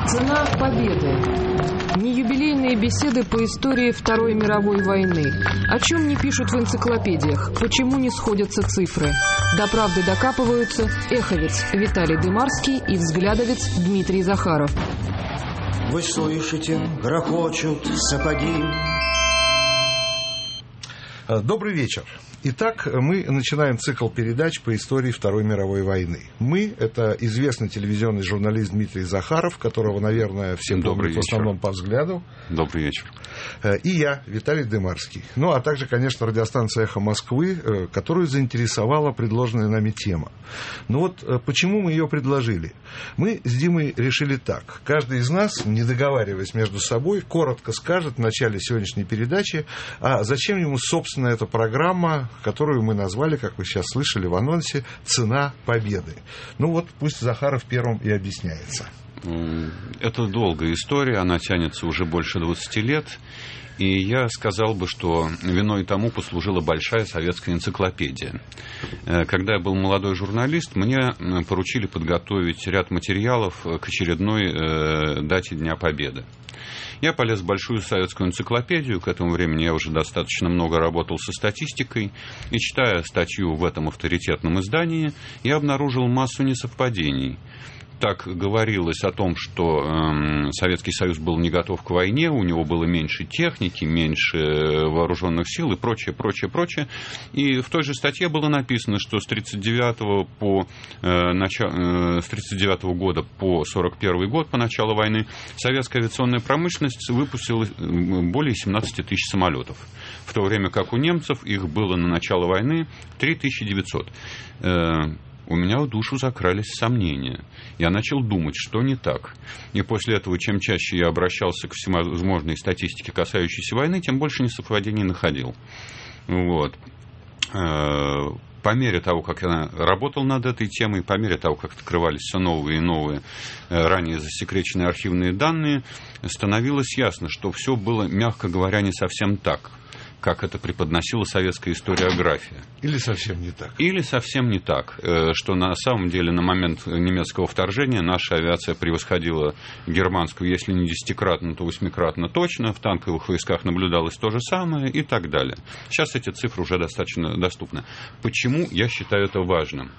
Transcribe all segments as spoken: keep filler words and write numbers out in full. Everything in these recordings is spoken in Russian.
Цена победы. Неюбилейные беседы по истории Второй мировой войны. О чем не пишут в энциклопедиях, почему не сходятся цифры. До правды докапываются эховец Виталий Дымарский и взглядовец Дмитрий Захаров. Вы слышите, грохочут сапоги. Добрый вечер. Итак, мы начинаем цикл передач по истории Второй мировой войны. Мы – это известный телевизионный журналист Дмитрий Захаров, которого, наверное, все помнят в основном по взгляду. Добрый вечер. И я, Виталий Дымарский. Ну, а также, конечно, радиостанция «Эхо Москвы», которую заинтересовала предложенная нами тема. Ну вот, почему мы ее предложили? Мы с Димой решили так. Каждый из нас, не договариваясь между собой, коротко скажет в начале сегодняшней передачи, а зачем ему, собственно, эта программа, которую мы назвали, как вы сейчас слышали в анонсе, «Цена победы». Ну вот, пусть Захаров первым и объясняется. Это долгая история, она тянется уже больше двадцати лет. И я сказал бы, что виной тому послужила большая советская энциклопедия. Когда я был молодой журналист, мне поручили подготовить ряд материалов к очередной дате Дня Победы. Я полез в большую советскую энциклопедию, к этому времени я уже достаточно много работал со статистикой, и, читая статью в этом авторитетном издании, я обнаружил массу несовпадений. Так говорилось о том, что э, Советский Союз был не готов к войне, у него было меньше техники, меньше вооруженных сил и прочее, прочее, прочее. И в той же статье было написано, что с тридцать девятого по, э, начало, э, с тридцать девятого года по сорок первый год, по началу войны, советская авиационная промышленность выпустила более семнадцати тысяч самолетов. В то время как у немцев их было на начало войны три тысячи девятьсот. Э, У меня в душу закрались сомнения. Я начал думать, что не так. И после этого, чем чаще я обращался к всевозможной статистике, касающейся войны, тем больше несовпадений находил. Вот. По мере того, как я работал над этой темой, по мере того, как открывались все новые и новые, ранее засекреченные архивные данные, становилось ясно, что все было, мягко говоря, не совсем так, как это преподносила советская историография. Или совсем не так. Или совсем не так, что на самом деле на момент немецкого вторжения наша авиация превосходила германскую, если не десятикратно, то восьмикратно точно, в танковых войсках наблюдалось то же самое и так далее. Сейчас эти цифры уже достаточно доступны. Почему я считаю это важным?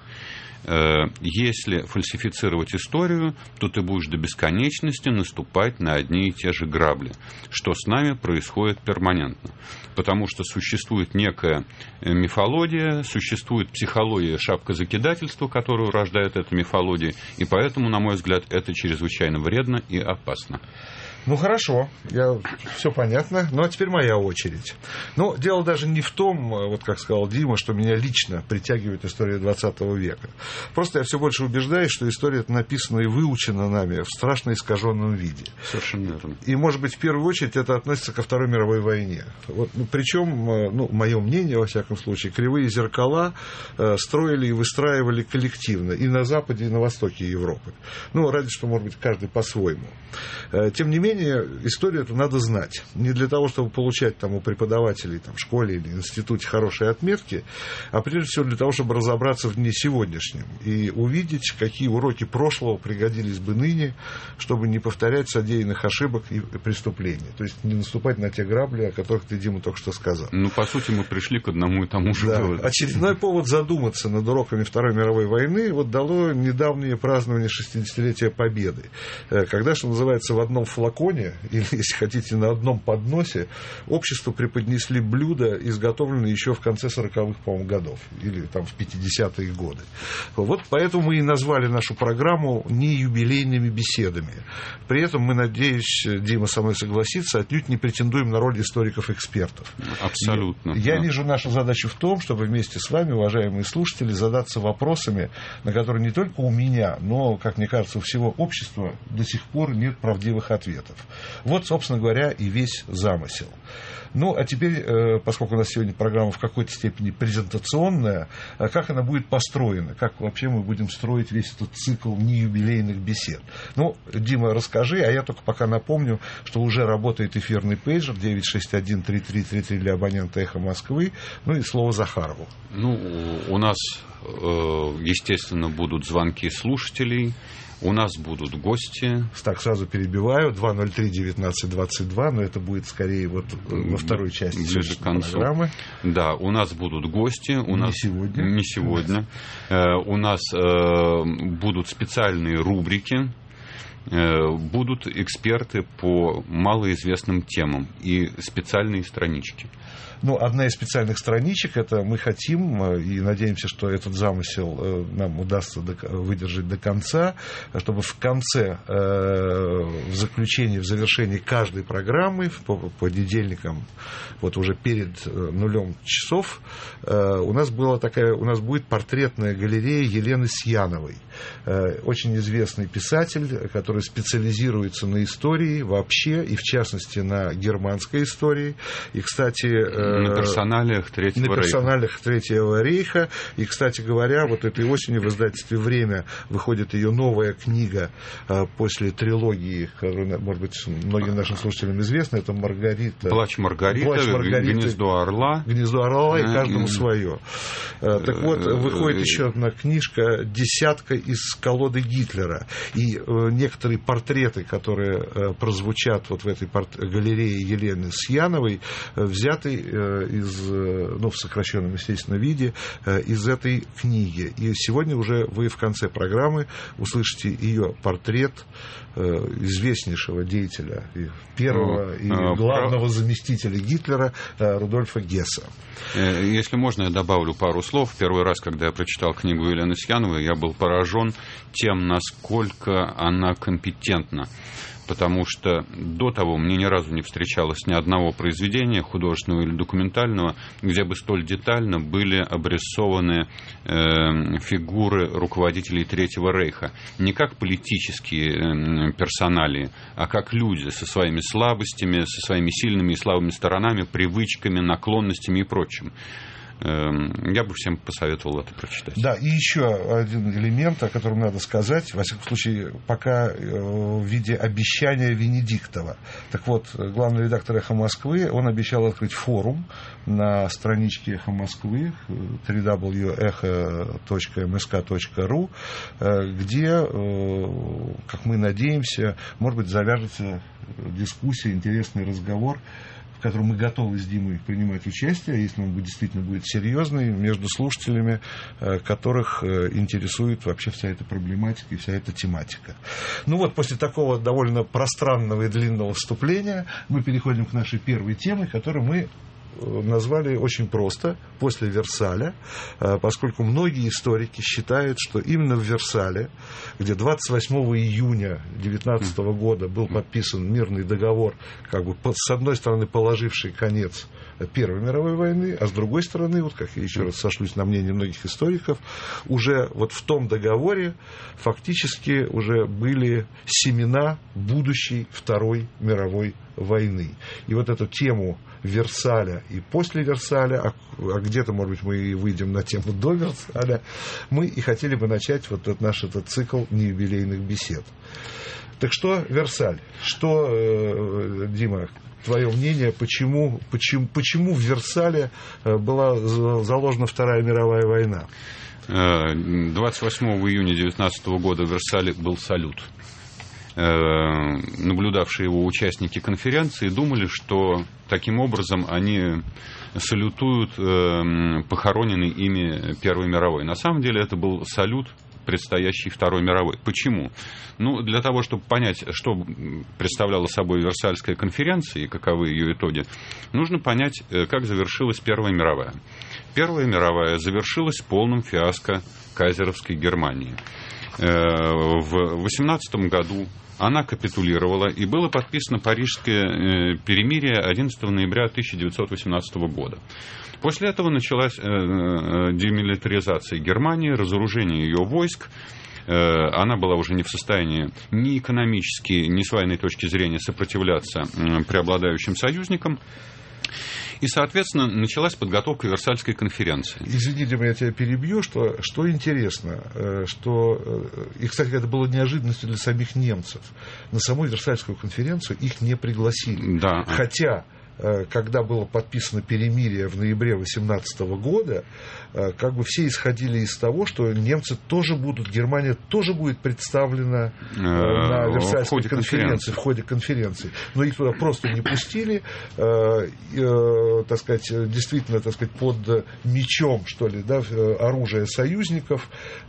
Если фальсифицировать историю, то ты будешь до бесконечности наступать на одни и те же грабли, что с нами происходит перманентно. Потому что существует некая мифология, существует психология шапкозакидательства, которую рождает эта мифология, и поэтому, на мой взгляд, это чрезвычайно вредно и опасно. Ну, хорошо, я, все понятно. Ну, а теперь моя очередь. Но дело даже не в том, вот как сказал Дима, что меня лично притягивает история двадцатого века. Просто я все больше убеждаюсь, что история эта написана и выучена нами в страшно искаженном виде. Совершенно верно. И, может быть, в первую очередь это относится ко Второй мировой войне. Вот, ну, причем, ну, мое мнение, во всяком случае, кривые зеркала э, строили и выстраивали коллективно и на Западе, и на Востоке Европы. Ну, ради что, может быть, каждый по-своему. Э, тем не менее, историю эту надо знать. Не для того, чтобы получать там, у преподавателей там, в школе или институте хорошие отметки, а прежде всего для того, чтобы разобраться в дне сегодняшнем и увидеть, какие уроки прошлого пригодились бы ныне, чтобы не повторять содеянных ошибок и преступлений. То есть не наступать на те грабли, о которых ты, Дима, только что сказал. Ну, по сути, мы пришли к одному и тому же. Да. Очередной повод задуматься над уроками Второй мировой войны вот дало недавнее празднование шестидесятилетия Победы, когда, что называется, в одном флаконе, или, если хотите, на одном подносе обществу преподнесли блюда, изготовленные еще в конце сороковых, по-моему, годов, или там в пятидесятые годы. Вот поэтому мы и назвали нашу программу не юбилейными беседами. При этом мы, надеюсь, Дима со мной согласится, отнюдь не претендуем на роль историков-экспертов. Абсолютно. Я, я вижу нашу задачу в том, чтобы вместе с вами, уважаемые слушатели, задаться вопросами, на которые не только у меня, но, как мне кажется, у всего общества до сих пор нет правдивых ответов. Вот, собственно говоря, и весь замысел. Ну, а теперь, поскольку у нас сегодня программа в какой-то степени презентационная, как она будет построена? Как вообще мы будем строить весь этот цикл неюбилейных бесед? Ну, Дима, расскажи, а я только пока напомню, что уже работает эфирный пейджер девять шесть один три три три три для абонента «Эхо Москвы», ну и слово Захарову. Ну, у нас, естественно, будут звонки слушателей. У нас будут гости. Так, сразу перебиваю. два ноль три девятнадцать двадцать два, но это будет скорее вот во второй части ближе к концу. Программы. Да, у нас будут гости. У не нас... сегодня. Не сегодня. Э, у нас э, будут специальные рубрики. Э, будут эксперты по малоизвестным темам и специальные странички. Ну, одна из специальных страничек, это мы хотим и надеемся, что этот замысел нам удастся выдержать до конца, чтобы в конце, в заключении, в завершении каждой программы, по понедельникам, вот уже перед нулем часов, у нас, была такая, у нас будет портретная галерея Елены Сьяновой. Очень известный писатель, который специализируется на истории вообще, и в частности на германской истории. И, кстати... На персоналиях Третьего на Рейха. персоналиях Третьего Рейха. И, кстати говоря, вот этой осенью в издательстве «Время» выходит ее новая книга после трилогии, которая, может быть, многим нашим слушателям известна. Это «Маргарита». «Плач Маргарита», «Плач Маргариты», «Гнездо орла». «Гнездо орла» и «Каждому свое». Так вот, выходит еще одна книжка «Десятка из колоды Гитлера». И некоторые портреты, которые прозвучат вот в этой галерее Елены Сьяновой, взяты из, ну, в сокращенном, естественно, виде, из этой книги. И сегодня уже вы в конце программы услышите ее портрет известнейшего деятеля, первого и главного заместителя Гитлера Рудольфа Гесса. Если можно, я добавлю пару слов. Первый раз, когда я прочитал книгу Елены Сьяновой, я был поражен тем, насколько она компетентна. Потому что до того мне ни разу не встречалось ни одного произведения, художественного или документального, где бы столь детально были обрисованы э, фигуры руководителей Третьего Рейха. Не как политические э, персоналии, а как люди со своими слабостями, со своими сильными и слабыми сторонами, привычками, наклонностями и прочим. Я бы всем посоветовал это прочитать. Да, и еще один элемент, о котором надо сказать, во всяком случае, пока в виде обещания Венедиктова. Так вот, главный редактор «Эхо Москвы», он обещал открыть форум на страничке «Эхо Москвы» дабл ю дабл ю дабл ю точка эхо точка эм эс ка точка ру, где, как мы надеемся, может быть, завяжется дискуссия, интересный разговор, в котором мы готовы с Димой принимать участие, если он действительно будет серьезный, между слушателями, которых интересует вообще вся эта проблематика и вся эта тематика. Ну вот, после такого довольно пространного и длинного вступления мы переходим к нашей первой теме, которую мы назвали очень просто «После Версаля», поскольку многие историки считают, что именно в Версале, где двадцать восьмого июня тысяча девятьсот девятнадцатого года был подписан мирный договор, как бы с одной стороны положивший конец Первой мировой войны, а с другой стороны, вот как я еще раз сошлюсь на мнение многих историков, уже вот в том договоре фактически уже были семена будущей Второй мировой войны. И вот эту тему Версаля и после Версаля, а, а где-то, может быть, мы и выйдем на тему до Версаля, мы и хотели бы начать вот этот наш этот цикл неюбилейных бесед. Так что Версаль? Что, э, Дима, твое мнение, почему, почему, почему в Версале была заложена Вторая мировая война? двадцать восьмого июня тысяча девятьсот девятнадцатого года в Версале был салют. Наблюдавшие его участники конференции думали, что таким образом они салютуют похороненный ими Первой мировой. На самом деле это был салют предстоящей Второй мировой. Почему? Ну, для того, чтобы понять, что представляла собой Версальская конференция и каковы ее итоги, нужно понять, как завершилась Первая мировая. Первая мировая завершилась полным фиаско кайзеровской Германии. В восемнадцатом году она капитулировала, и было подписано Парижское перемирие одиннадцатого ноября тысяча девятьсот восемнадцатого года. После этого началась демилитаризация Германии, разоружение ее войск. Она была уже не в состоянии ни экономически, ни с военной точки зрения сопротивляться преобладающим союзникам. И, соответственно, началась подготовка Версальской конференции. Извините, я тебя перебью, что, что интересно, что, и, кстати, это было неожиданностью для самих немцев. На саму Версальскую конференцию их не пригласили. Да. Хотя когда было подписано перемирие в ноябре восемнадцатого года, как бы все исходили из того, что немцы тоже будут, Германия тоже будет представлена на Версальской конференции, в ходе конференции. Но их туда просто не пустили, так сказать, действительно, так сказать, под мечом, что ли, да, оружия союзников,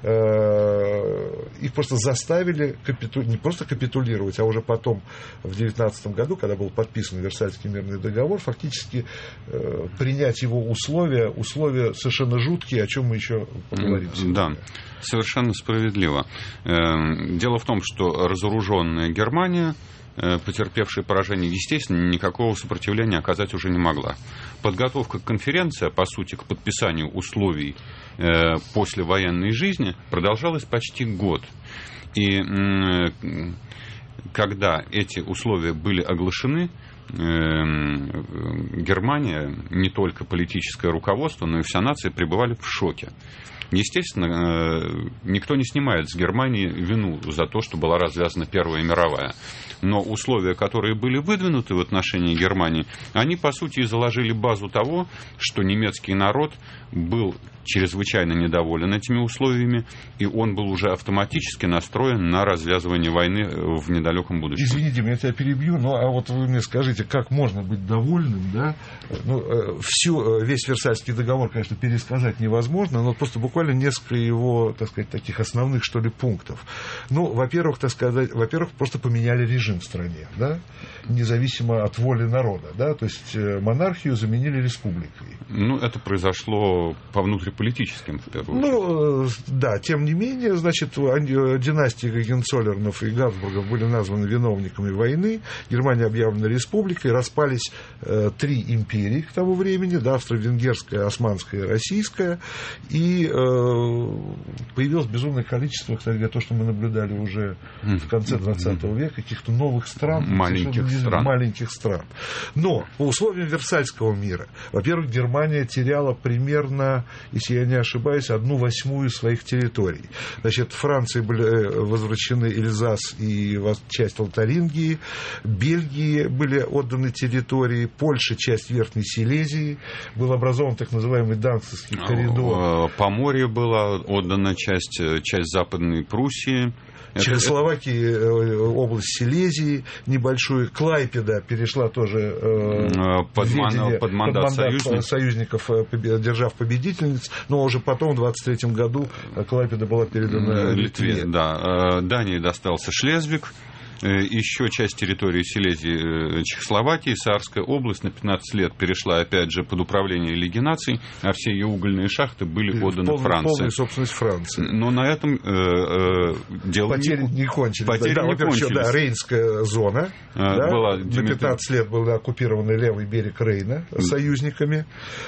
их просто заставили капиту... не просто капитулировать, а уже потом, в девятнадцатом году, когда был подписан Версальский мирный договор, фактически э, принять его условия, условия совершенно жуткие, о чем мы еще поговорим сегодня. Да, совершенно справедливо. Дело в том, что разоруженная Германия, потерпевшая поражение, естественно, никакого сопротивления оказать уже не могла. Подготовка к конференции, по сути, к подписанию условий послевоенной жизни продолжалась почти год. И когда эти условия были оглашены, Германия, не только политическое руководство, но и вся нация пребывали в шоке. Естественно, никто не снимает с Германии вину за то, что была развязана Первая мировая. Но условия, которые были выдвинуты в отношении Германии, они, по сути, и заложили базу того, что немецкий народ был чрезвычайно недоволен этими условиями, и он был уже автоматически настроен на развязывание войны в недалеком будущем. Извините, я тебя перебью, но а вот вы мне скажите, как можно быть довольным, да? Ну, всю, весь Версальский договор, конечно, пересказать невозможно, но просто буквально несколько его, так сказать, таких основных, что ли, пунктов. Ну, во-первых, так сказать, во-первых, просто поменяли режим в стране, да, независимо от воли народа, да, то есть монархию заменили республикой. Ну, это произошло по внутриполитическим, в первую очередь. Ну, да, тем не менее, значит, династии Гогенцоллернов и Габсбургов были названы виновниками войны, Германия объявлена республикой, распались э, три империи к тому времени, да, австро-венгерская, османская и российская, и э, появилось безумное количество, кстати говоря, то, что мы наблюдали уже в конце двадцатого века, каких-то новых стран, маленьких стран. маленьких стран. Но по условиям Версальского мира, во-первых, Германия теряла примерно, если я не ошибаюсь, одну восьмую своих территорий. Значит, Франции были возвращены Эльзас и часть Лотарингии, Бельгии были отданы территории, Польша часть Верхней Силезии, был образован так называемый Данцигский коридор. Поморье была отдана часть, часть Западной Пруссии. Чехословакии, область Силезии небольшую, Клайпеда перешла тоже э, под, ведение, под мандат, под мандат союзников, союзников, держав победительниц, но уже потом, в двадцать третьем году, Клайпеда была передана Литве. Литве. Да. Дании достался Шлезвиг, еще часть территории Силезии, Чехословакии, Саарская область на пятнадцать лет перешла, опять же, под управление Лиги наций, а все ее угольные шахты были отданы Полный, Франции. Полная собственность Франции. Но на этом э, э, дело потери не, не кончились. Потери да, не кончились. Да, Рейнская зона. А, да, была на пятнадцать лет был оккупирован левый берег Рейна союзниками.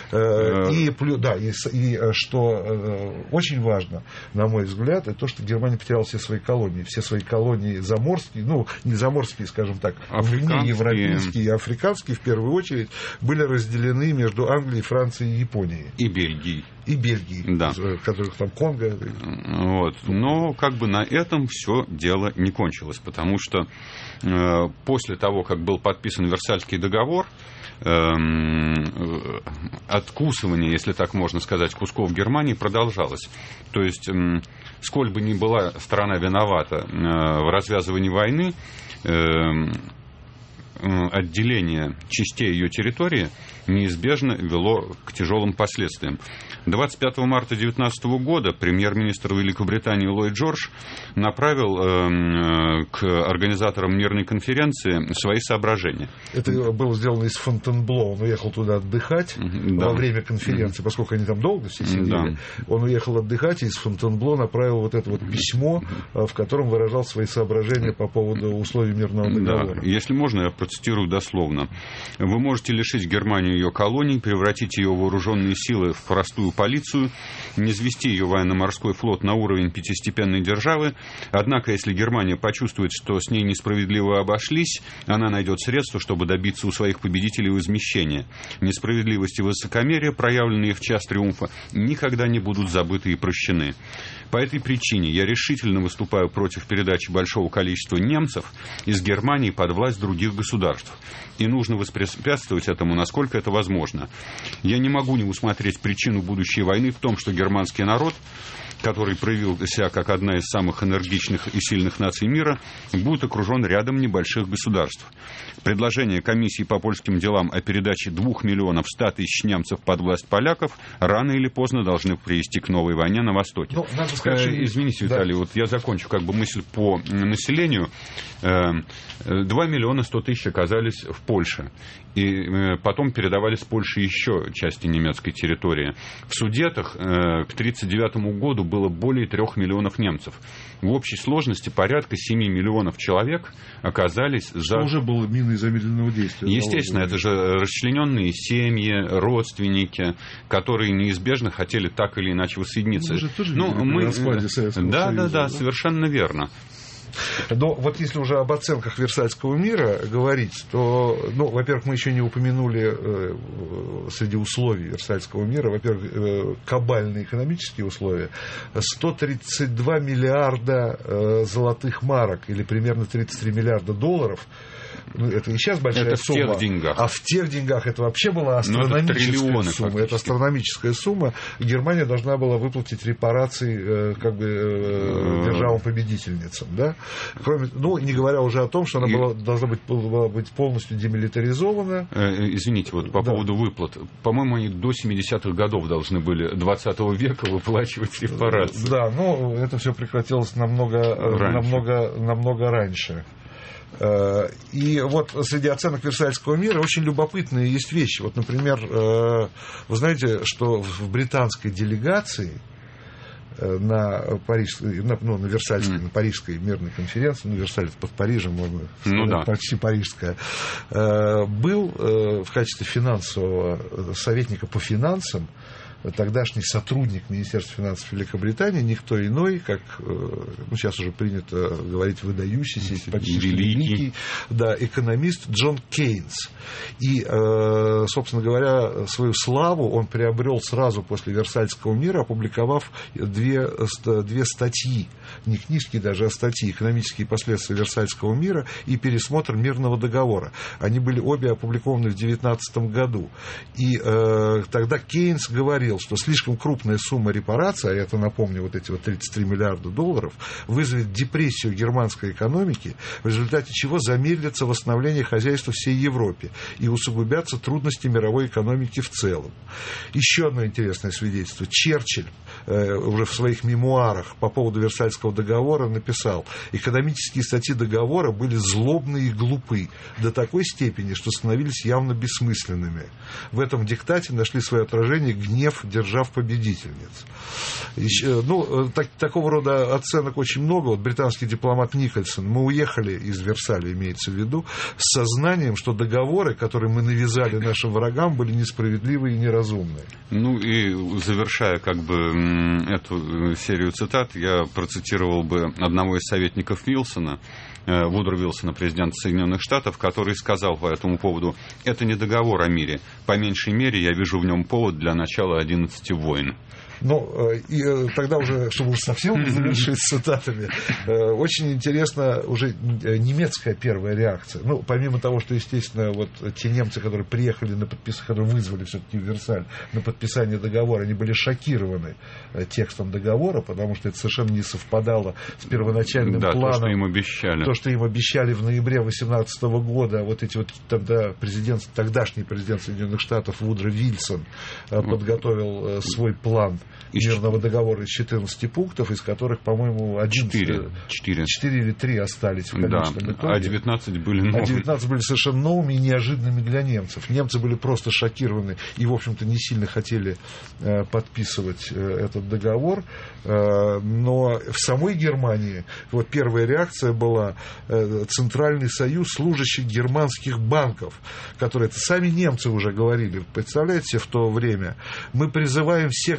Э, и, да, и, и что э, очень важно, на мой взгляд, это то, что Германия потеряла все свои колонии. Все свои колонии заморские, ну, не заморские, скажем так, вне европейские и африканские, в первую очередь, были разделены между Англией, Францией и Японией. И Бельгией. И Бельгией, да. которых там Конго. Вот. Но как бы на этом все дело не кончилось, потому что э, после того, как был подписан Версальский договор, откусывание, если так можно сказать, кусков Германии продолжалось. То есть, сколь бы ни была страна виновата в развязывании войны, отделение частей ее территории неизбежно вело к тяжелым последствиям. двадцать пятого марта две тысячи девятнадцатого года премьер-министр Великобритании Ллойд Джордж направил э, к организаторам мирной конференции свои соображения. Это было сделано из Фонтенбло. Он уехал туда отдыхать да. во время конференции, поскольку они там долго все сидели. Да. Он уехал отдыхать и из Фонтенбло направил вот это вот письмо, в котором выражал свои соображения по поводу условий мирного договора. Да. Если можно, я процитирую дословно. Вы можете лишить Германию ее колоний, превратить ее вооруженные силы в простую полицию, низвести ее военно-морской флот на уровень пятистепенной державы. Однако, если Германия почувствует, что с ней несправедливо обошлись, она найдет средства, чтобы добиться у своих победителей возмещения. Несправедливость и высокомерие, проявленные в час триумфа, никогда не будут забыты и прощены. По этой причине я решительно выступаю против передачи большого количества немцев из Германии под власть других государств. И нужно воспрепятствовать этому, насколько это возможно. Я не могу не усмотреть причину будущей войны в том, что германский народ, который проявил себя как одна из самых энергичных и сильных наций мира, будет окружен рядом небольших государств. Предложение комиссии по польским делам о передаче двух миллионов ста тысяч немцев под власть поляков рано или поздно должны привести к новой войне на Востоке. Ну, надо сказать, э, извините, да. Виталий, вот я закончу как бы мысль по населению. два миллиона сто тысяч оказались в Польше. И потом передавались в Польше еще части немецкой территории. В Судетах к тысяча девятьсот тридцать девятому году было более трех миллионов немцев. В общей сложности порядка семи миллионов человек оказались за... Что уже было миной замедленного действия. Естественно, это же расчлененные семьи, родственники, которые неизбежно хотели так или иначе воссоединиться. Ну, мы... Да, да, да, совершенно верно. Но вот если уже об оценках Версальского мира говорить, то, ну, во-первых, мы еще не упомянули э, среди условий Версальского мира, во-первых, э, кабальные экономические условия. сто тридцать два миллиарда э, золотых марок, или примерно тридцать три миллиарда долларов. Ну, это и сейчас большая это сумма. В тех деньгах. А в тех деньгах это вообще была астрономическая это сумма. Это астрономическая сумма. Германия должна была выплатить репарации э, как бы э, державам-победительницам. Да? Кроме, ну, не говоря уже о том, что она и... была, должна быть, была быть полностью демилитаризована. Извините, вот по да. поводу выплат. По-моему, они до семидесятых годов должны были двадцатого века выплачивать репарации. Да, но это все прекратилось намного раньше. намного, намного раньше. И вот среди оценок Версальского мира очень любопытные есть вещи. Вот, например, вы знаете, что в британской делегации на Парижской, на, ну, на Версальской, mm. на Парижской мирной конференции, ну, Версаль под Парижем, можно сказать, ну, да. почти парижская, был в качестве финансового советника по финансам тогдашний сотрудник Министерства финансов Великобритании, никто иной, как, ну, сейчас уже принято говорить, выдающийся, почти великий, великий да, экономист Джон Кейнс. И, собственно говоря, свою славу он приобрел сразу после Версальского мира, опубликовав две, две статьи, не книжки даже, а статьи «Экономические последствия Версальского мира» и «Пересмотр мирного договора». Они были обе опубликованы в девятнадцатом году. И э, тогда Кейнс говорил, что слишком крупная сумма репараций, а это, напомню, вот эти вот тридцать три миллиарда долларов, вызовет депрессию германской экономики, в результате чего замедлится восстановление хозяйства всей Европе и усугубятся трудности мировой экономики в целом. Еще одно интересное свидетельство. Черчилль э, уже в своих мемуарах по поводу Версальского договора написал: экономические статьи договора были злобны и глупы до такой степени, что становились явно бессмысленными. В этом диктате нашли свое отражение гнев держав-победительниц. Еще, ну, так, такого рода оценок очень много. Вот британский дипломат Никольсон: мы уехали из Версаля, имеется в виду, с сознанием, что договоры, которые мы навязали нашим врагам, были несправедливы и неразумны. Ну и завершая как бы эту серию цитат, я процитировал бы одного из советников Вилсона, Вудро Вилсона, президента Соединенных Штатов, который сказал по этому поводу: это не договор о мире. По меньшей мере, я вижу в нем повод для начала одиннадцати войн. Ну, и тогда уже, чтобы уж совсем завершить с цитатами, очень интересна уже немецкая первая реакция. Ну, помимо того, что, естественно, вот те немцы, которые приехали на подписание, которые вызвали все-таки в Версаль на подписание договора, они были шокированы текстом договора, потому что это совершенно не совпадало с первоначальным да, планом. То, что им обещали. То, что им обещали в ноябре две тысячи восемнадцатого года. Вот эти вот тогда президент, тогдашний президент Соединенных Штатов Вудро Вильсон подготовил свой план мирного договора из четырнадцати пунктов, из которых, по-моему, четыре или три остались в конечном да, итоге. А девятнадцать были новыми. А девятнадцать были совершенно новыми и неожиданными для немцев. Немцы были просто шокированы и, в общем-то, не сильно хотели э, подписывать э, этот договор. Э, но в самой Германии вот первая реакция была э, Центральный союз служащих германских банков, которые это сами немцы уже говорили. Представляете себе, в то время мы призываем всех дальновидных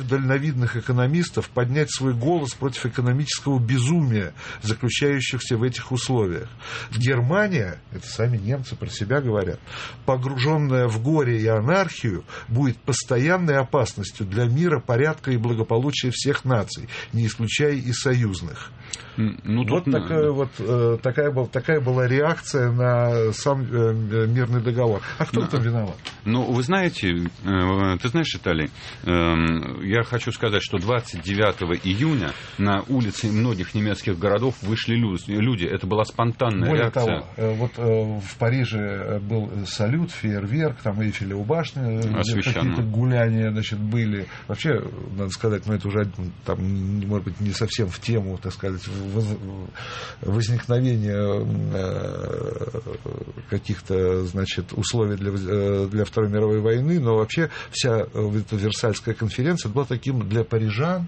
видных экономистов поднять свой голос против экономического безумия, заключающихся в этих условиях. Германия, это сами немцы про себя говорят, погруженная в горе и анархию, будет постоянной опасностью для мира, порядка и благополучия всех наций, не исключая и союзных. Ну, вот тут... такая, вот, э, такая, был, такая была реакция на сам э, мирный договор. А кто там виноват? Ну, вы знаете, э, ты знаешь, Виталий, э, я хочу сказать, что двадцать девятого июня на улицы многих немецких городов вышли люди. Это была спонтанная Более реакция. того, э, вот э, в Париже был салют, фейерверк, там Эйфелева башня, какие-то гуляния, значит, были. Вообще, надо сказать, ну, это уже, там, может быть, не совсем в тему, так сказать, возникновения каких-то, значит, условий для, для Второй мировой войны, но вообще вся эта Версальская конференция была таким для парижан,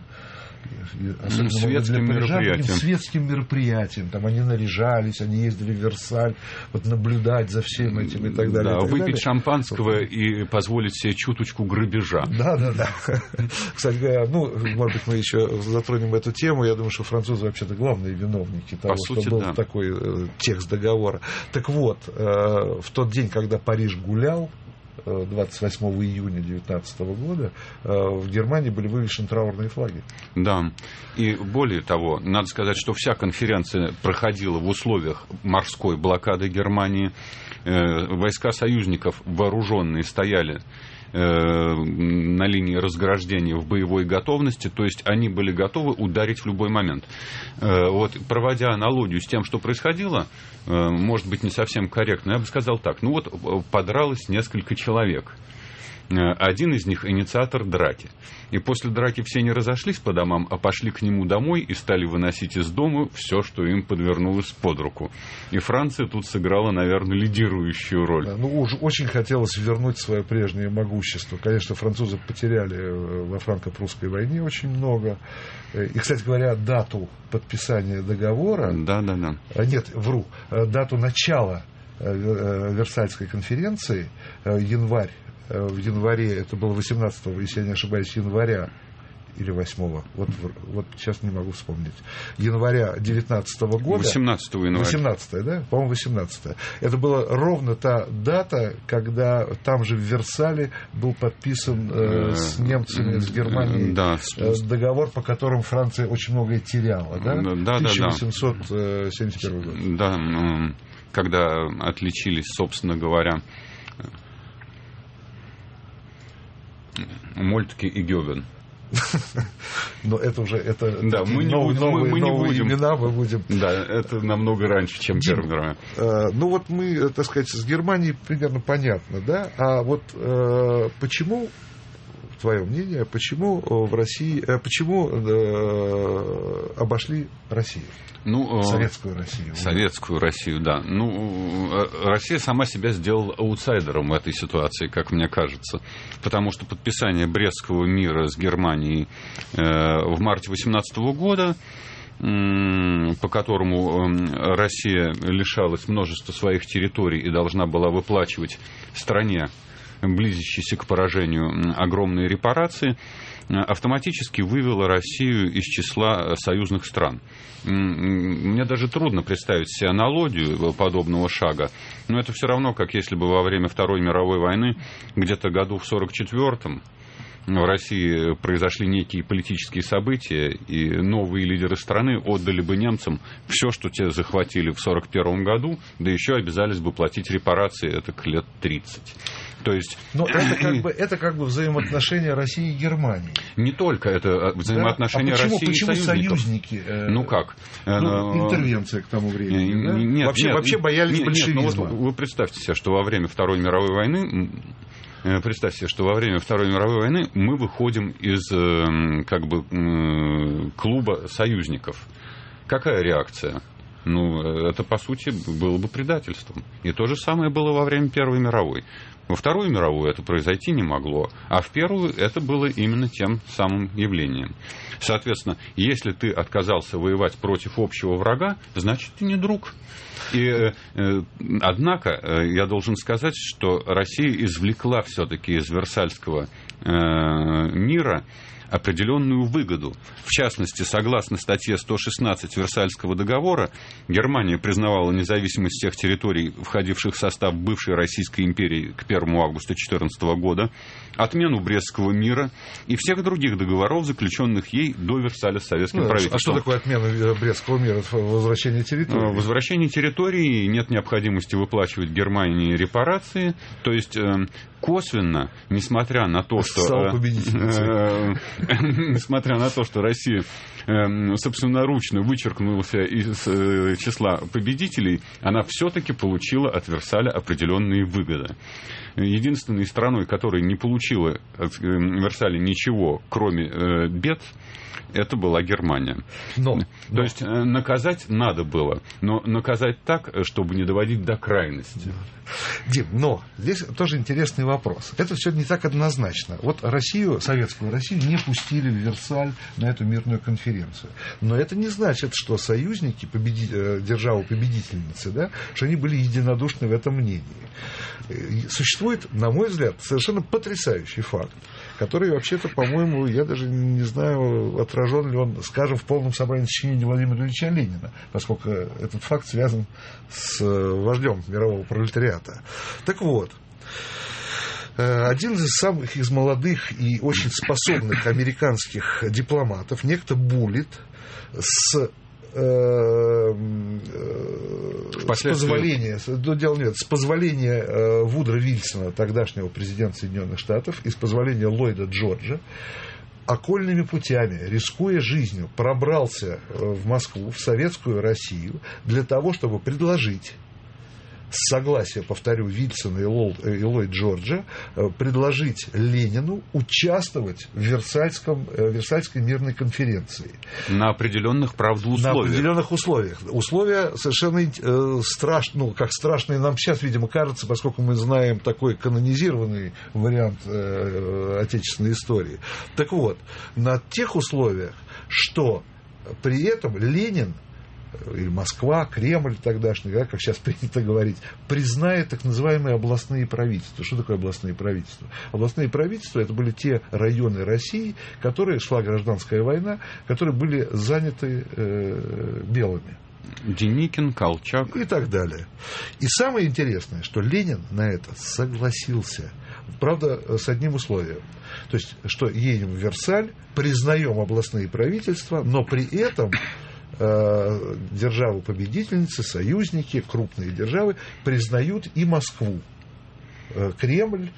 светским мероприятием. светским мероприятием. Там они наряжались, они ездили в Версаль, вот наблюдать за всем этим и так далее. Да, и так выпить далее. шампанского и позволить себе чуточку грабежа. Да, да, да. Кстати говоря, ну, может быть, мы еще затронем эту тему. Я думаю, что французы вообще-то главные виновники того, По сути, что был да. такой э, текст договора. Так вот, э, в тот день, когда Париж гулял, двадцать восьмого июня две тысячи девятнадцатого года, в Германии были вывешены траурные флаги. Да. И более того, надо сказать, что вся конференция проходила в условиях морской блокады Германии. Войска союзников вооруженные стояли на линии разграждения в боевой готовности, то есть они были готовы ударить в любой момент. Вот, проводя аналогию с тем, что происходило, может быть, не совсем корректно, я бы сказал так. Ну вот, подралось несколько человек. Один из них инициатор драки. И после драки все не разошлись по домам, а пошли к нему домой и стали выносить из дома все, что им подвернулось под руку. И Франция тут сыграла, наверное, лидирующую роль. Да, ну, уж очень хотелось вернуть свое прежнее могущество. Конечно, французы потеряли во франко-прусской войне очень много. И, кстати говоря, дату подписания договора... Да, да, да. Нет, вру. Дату начала Версальской конференции, январь, в январе, это было восемнадцатого, если я не ошибаюсь, января или восьмого, вот, вот сейчас не могу вспомнить, января девятнадцатого года. восемнадцатого января. восемнадцатое, да? По-моему, восемнадцатое. Это была ровно та дата, когда там же в Версале был подписан э, с немцами, с Германией да, э, договор, по которому Франция очень многое теряла, да? Да, тысяча восемьсот семьдесят первый год. Да, когда отличились, собственно говоря, Мольтке и Гёвен. Но это уже это да, мы не новые, будем, новые, мы не новые будем. имена мы будем. Да, это намного раньше, чем Первая мировая. Э, ну вот мы, так сказать, с Германией примерно понятно, да? А вот э, почему, твое мнение, почему в России, э, почему э, обошли Россию? Ну, Советскую Россию. Советскую Россию, да. Ну, Россия сама себя сделала аутсайдером в этой ситуации, как мне кажется. Потому что подписание Брестского мира с Германией э, в марте восемнадцатого года, э, по которому Россия лишалась множества своих территорий и должна была выплачивать стране, близящейся к поражению, огромные репарации, автоматически вывела Россию из числа союзных стран. Мне даже трудно представить себе аналогию подобного шага, но это все равно, как если бы во время Второй мировой войны, где-то году в сорок четвёртом, в России произошли некие политические события, и новые лидеры страны отдали бы немцам все, что те захватили в сорок первом году, да еще обязались бы платить репарации, это к лет тридцать. То есть... Но это как бы, это как бы взаимоотношения России и Германии. Не только это взаимоотношения да? а почему, России почему и союзников. союзники? Э, ну как? Ну, интервенция к тому времени. Да? Нет, вообще, нет, вообще боялись нет, большевизма. Нет, ну вот вы представьте себе, что во время Второй мировой войны... Представьте себе, что во время Второй мировой войны мы выходим из как бы клуба союзников. Какая реакция? Ну, это, по сути, было бы предательством. И то же самое было во время Первой мировой. Во Вторую мировую это произойти не могло, а в Первую это было именно тем самым явлением. Соответственно, если ты отказался воевать против общего врага, значит, ты не друг. И, э, однако, э, я должен сказать, что Россия извлекла все-таки из Версальского э, мира определенную выгоду. В частности, согласно статье сто шестнадцать Версальского договора, Германия признавала независимость тех территорий, входивших в состав бывшей Российской империи к первому августа две тысячи четырнадцатого года, отмену Брестского мира и всех других договоров, заключенных ей до Версаля с советским ну, правительством. А что такое отмена Брестского мира? Возвращение территории? Возвращение территории, нет необходимости выплачивать Германии репарации, то есть косвенно, несмотря на то, что несмотря на то, что Россия собственноручно вычеркнулась из числа победителей, она все-таки получила от Версаля определенные выгоды. Единственной страной, которая не получила от Версаля ничего, кроме бед, это была Германия. Но, То но. есть наказать надо было, но наказать так, чтобы не доводить до крайности. Дим, но здесь тоже интересный вопрос. Это все не так однозначно. Вот Россию, советскую Россию, не пустили в Версаль на эту мирную конференцию. Но это не значит, что союзники, победи... державы-победительницы, да, что они были единодушны в этом мнении. Существует, на мой взгляд, совершенно потрясающий факт, который вообще-то, по-моему, я даже не знаю, отражен ли он, скажем, в полном собрании сочинений Владимира Ильича Ленина, поскольку этот факт связан с вождем мирового пролетариата. Так вот, один из самых из молодых и очень способных американских дипломатов, некто Буллит, с с позволения, ну, дело нет, с позволения Вудро Вильсона, тогдашнего президента Соединенных Штатов, и с позволения Ллойда Джорджа, окольными путями, рискуя жизнью, пробрался в Москву, в советскую Россию, для того, чтобы предложить с согласия, повторю, Вильсона и Ллойд Джорджа, предложить Ленину участвовать в Версальском, Версальской мирной конференции. На определенных, правда, условиях. На определенных условиях. Условия совершенно э, страшные, ну, как страшные нам сейчас, видимо, кажется, поскольку мы знаем такой канонизированный вариант э, отечественной истории. Так вот, на тех условиях, что при этом Ленин или Москва, Кремль тогдашний, да, как сейчас принято говорить, признает так называемые областные правительства. Что такое областные правительства? Областные правительства — это были те районы России, которые, шла гражданская война, которые были заняты э, белыми. Деникин, Колчак. И так далее. И самое интересное, что Ленин на это согласился. Правда, с одним условием. То есть, что едем в Версаль, признаем областные правительства, но при этом державы-победительницы, союзники, крупные державы признают и Москву. Кремль,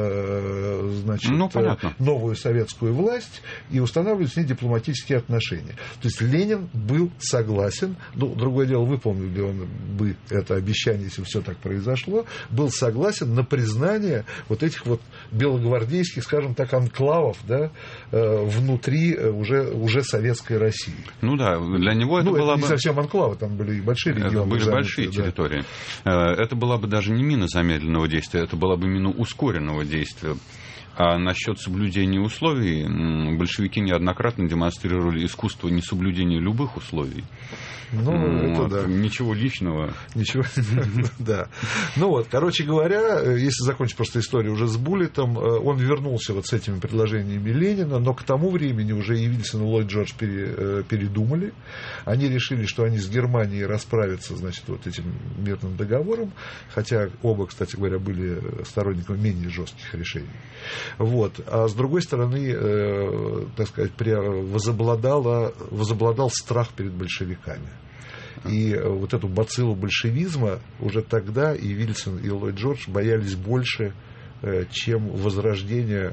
значит, ну, новую советскую власть и устанавливают с ней дипломатические отношения. То есть Ленин был согласен, ну, другое дело, выполнил ли он бы это обещание, если все так произошло, был согласен на признание вот этих вот белогвардейских, скажем так, анклавов, да, внутри уже, уже советской России. Ну да, для него это ну, была это не бы... совсем анклавы, там были и большие регионы. Это были заняты, большие да. территории. Это была бы даже не мина замедленного действия, это была бы мина ускоренного действия. А насчет соблюдения условий, большевики неоднократно демонстрировали искусство несоблюдения любых условий. Ну, вот, это да. Ничего личного. Ничего, да. Ну вот, короче говоря, если закончить просто историю уже с Буллитом, он вернулся вот с этими предложениями Ленина, но к тому времени уже и Вильсон, и Ллойд Джордж передумали. Они решили, что они с Германией расправятся, значит, вот этим мирным договором, хотя оба, кстати говоря, были сторонниками менее жестких решений. Вот. А с другой стороны, э, так сказать, возобладало, возобладал страх перед большевиками. И вот эту бациллу большевизма уже тогда и Вильсон, и Ллойд Джордж боялись больше, э, чем возрождение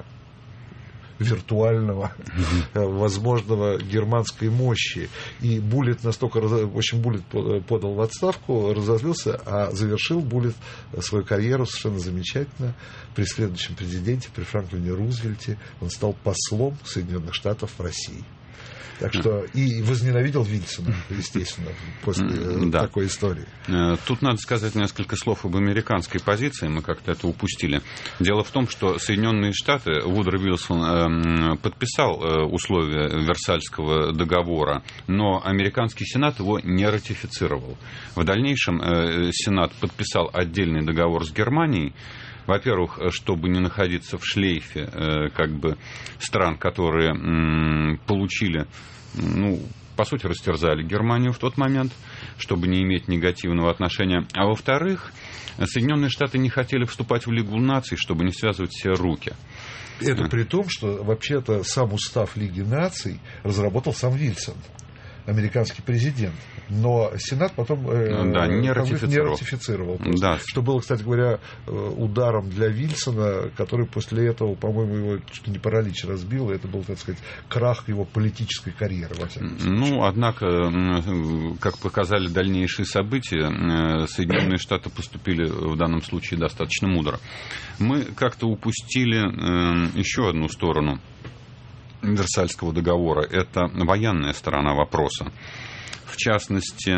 виртуального, возможного германской мощи. И Буллит настолько, в общем, Буллит подал в отставку, разозлился, а завершил Буллит свою карьеру совершенно замечательно при следующем президенте, при Франклине Рузвельте. Он стал послом Соединенных Штатов в России. Так что и возненавидел Вильсона, естественно, после да. такой истории. Тут надо сказать несколько слов об американской позиции, мы как-то это упустили. Дело в том, что Соединенные Штаты, Вудро Вильсон подписал условия Версальского договора, но американский Сенат его не ратифицировал. В дальнейшем Сенат подписал отдельный договор с Германией, Во-первых, чтобы не находиться в шлейфе как бы стран, которые получили, ну, по сути, растерзали Германию в тот момент, чтобы не иметь негативного отношения. А во-вторых, Соединенные Штаты не хотели вступать в Лигу наций, чтобы не связывать все руки. Это при том, что вообще-то сам устав Лиги наций разработал сам Вильсон, американский президент. Но Сенат потом э, да, не, ратифицировал. не ратифицировал. Да. Что было, кстати говоря, ударом для Вильсона, который после этого, по-моему, его чуть ли не паралич разбил. И это был, так сказать, крах его политической карьеры, во всяком случае. Ну, однако, как показали дальнейшие события, Соединенные Штаты поступили в данном случае достаточно мудро. Мы как-то упустили еще одну сторону Версальского договора. Это военная сторона вопроса. В частности,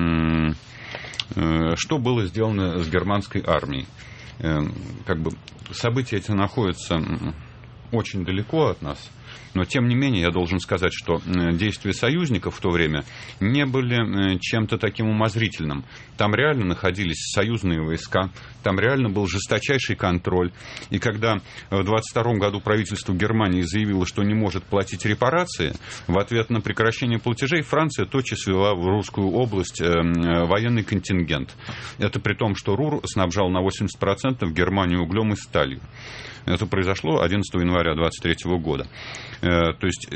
что было сделано с германской армией. Как бы события эти находятся очень далеко от нас, но тем не менее я должен сказать, что действия союзников в то время не были чем-то таким умозрительным. Там реально находились союзные войска, там реально был жесточайший контроль. И когда в двадцать втором году правительство Германии заявило, что не может платить репарации, в ответ на прекращение платежей Франция тотчас ввела в Рурскую область военный контингент. Это при том, что Рур снабжал на восемьдесят процентов Германию углем и сталью. Это произошло одиннадцатого января двадцать третьего года. То есть,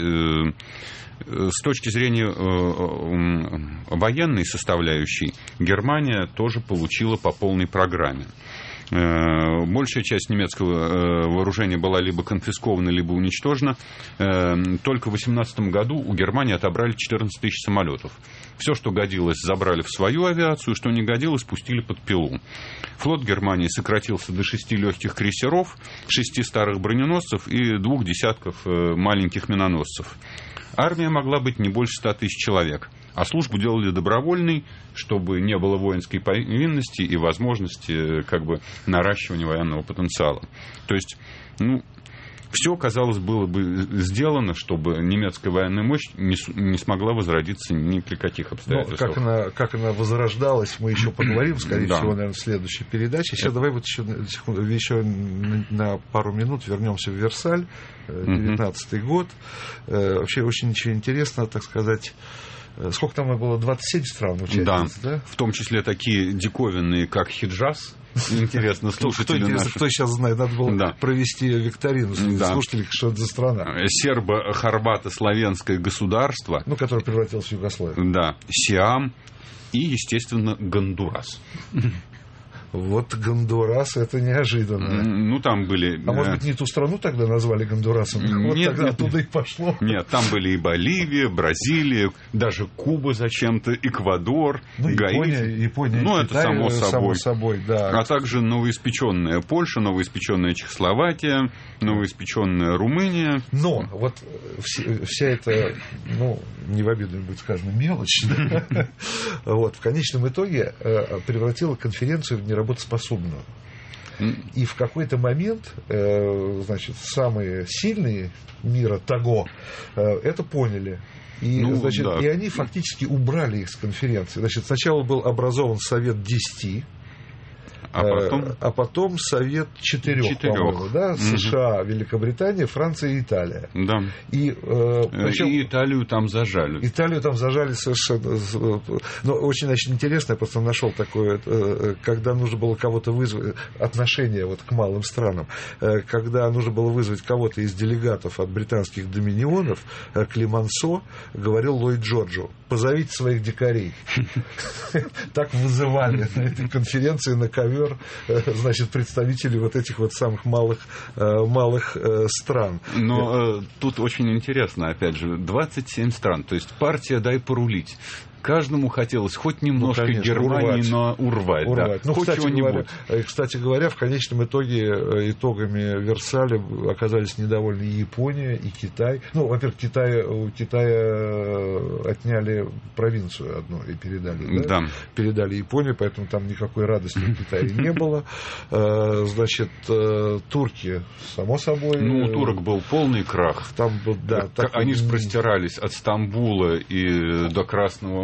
с точки зрения военной составляющей, Германия тоже получила по полной программе. Большая часть немецкого вооружения была либо конфискована, либо уничтожена. Только в восемнадцатом году у Германии отобрали четырнадцать тысяч самолетов. Все, что годилось, забрали в свою авиацию, что не годилось, пустили под пилу. Флот Германии сократился до шести легких крейсеров, шести старых броненосцев и двух десятков маленьких миноносцев. Армия могла быть не больше ста тысяч человек. А службу делали добровольной, чтобы не было воинской повинности и возможности как бы наращивания военного потенциала. То есть, ну, все, казалось, было бы сделано, чтобы немецкая военная мощь не, не смогла возродиться ни при каких обстоятельствах. Как она, как она возрождалась, мы еще поговорим, скорее да. всего, наверное, в следующей передаче. Сейчас Это... давай вот еще, секунду, еще на пару минут вернемся в Версаль, девятнадцатый uh-huh. год. Вообще очень ничего интересного, так сказать. Сколько там было? двадцать семь стран участниц, да, да? В том числе такие диковинные, как Хиджаз. Интересно, слушатели кто, наши. Кто сейчас знает, надо было да. провести викторину. Да. Слушатели, что это за страна. Сербо-хорвато-славянское государство. Ну, которое превратилось в Югославию. Да. Сиам и, естественно, Гондурас. Вот Гондурас, это неожиданно. Ну, там были... А может быть, не ту страну тогда назвали Гондурасом? Вот нет, тогда нет, оттуда и пошло. Нет, там были и Боливия, Бразилия, даже Куба зачем-то, Эквадор, ну, Япония, Гаити. Япония, ну, Китай, это само собой. Само собой да. А также новоиспеченная Польша, новоиспеченная Чехословакия, новоиспеченная Румыния. Но вот вся эта, ну, не в обиду будет сказано, мелочь, вот, в конечном итоге превратила конференцию в неработоспособную. И в какой-то момент, значит, самые сильные мира того это поняли. И, ну, значит, да. и они фактически убрали их с конференции. Значит, сначала был образован Совет десяти, а потом, а потом Совет четырех, четырех. по-моему, да? США, Великобритания, Франция и Италия. Да. И, э, причем, и Италию там зажали. Италию там зажали совершенно. Но очень, значит, интересно, я просто нашел такое, когда нужно было кого-то вызвать, отношение вот к малым странам, когда нужно было вызвать кого-то из делегатов от британских доминионов, Климансо говорил Ллойд Джорджу: позовите своих дикарей. Так вызывали на этой конференции на ковер, значит, представителей вот этих вот самых малых, малых стран. Но тут очень интересно, опять же, двадцать семь стран, то есть партия «дай порулить». Каждому хотелось хоть немножко, ну, конечно, Германии, урвать. но урвать. урвать. Да. Ну, хоть кстати чего-нибудь. Говоря, кстати говоря, в конечном итоге итогами Версаля оказались недовольны и Япония, и Китай. Ну, во-первых, Китай, у Китая отняли провинцию одну и передали. Да? Да. Передали Японии, поэтому там никакой радости в Китае не было. Значит, турки, само собой... Ну, у турок был полный крах. Там был, да, Они спростирались от Стамбула и до Красного моря.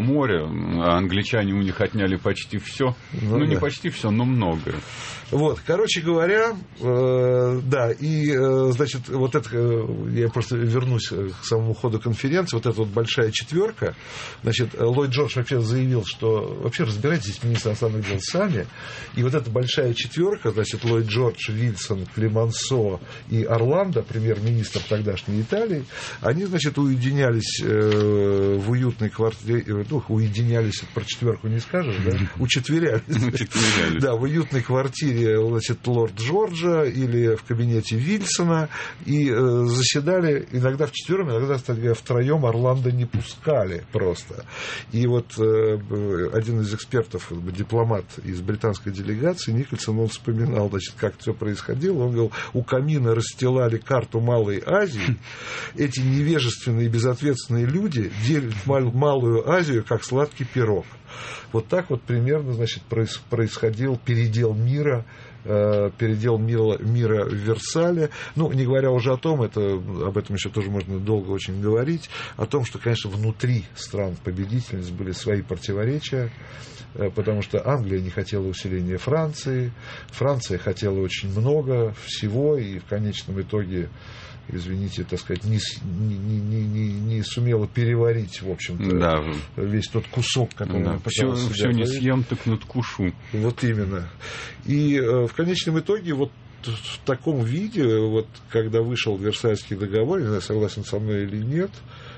море, а англичане у них отняли почти все. Ну, ну да. Не почти все, но многое. Вот, короче говоря, э, да, и, э, значит, вот это, э, я просто вернусь к самому ходу конференции, вот эта вот большая четверка, значит, Ллойд Джордж вообще заявил, что вообще разбирайтесь, министр иностранных дел, сами, и вот эта большая четверка, значит, Ллойд Джордж, Вильсон, Клемансо и Орландо, премьер-министр тогдашней Италии, они, значит, уединялись э, в уютной квартире, ну, уединялись, про четверку не скажешь, да, учетверялись, да, в уютной квартире, значит, лорд Джорджа или в кабинете Вильсона, и э, заседали иногда вчетвером, иногда, кстати говоря, втроем. Орландо не пускали просто. И вот э, один из экспертов, дипломат из британской делегации, Никольсон, он вспоминал, значит, как все происходило. Он говорил, у камина расстилали карту Малой Азии, эти невежественные и безответственные люди делят Малую Азию как сладкий пирог. Вот так вот примерно, значит, происходил передел мира, э, передел мира, мира в Версале. Ну, не говоря уже о том, это, об этом еще тоже можно долго очень говорить, о том, что, конечно, внутри стран-победительниц были свои противоречия, э, потому что Англия не хотела усиления Франции, Франция хотела очень много всего, и в конечном итоге, извините, так сказать, не, не, не, не, не сумела переварить, в общем-то, да. весь тот кусок, который да. она пыталась все, все не съем, так надкушу. Вот именно. И э, в конечном итоге вот в таком виде, вот когда вышел Версальский договор, не знаю, согласен со мной или нет,